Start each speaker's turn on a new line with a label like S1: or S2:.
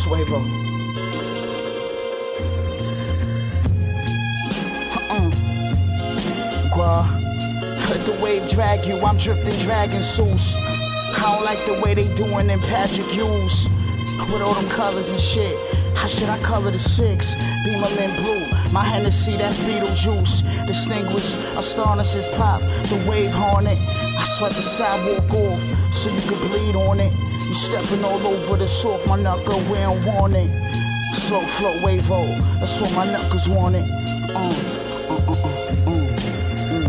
S1: Suevo. Let the wave drag you, I'm drifting dragon suits. I don't like the way they doing them Patrick Hughes with all them colors and shit. How should I color the six? Beamer mint blue, my Hennessy, that's Beetlejuice. Distinguished, astonishes pop, the wave hornet. I swept the sidewalk off so you could bleed on it. You stepping all over the soft, my knuckle, we don't want it. Slow flow wave-o, that's what my knuckles want it.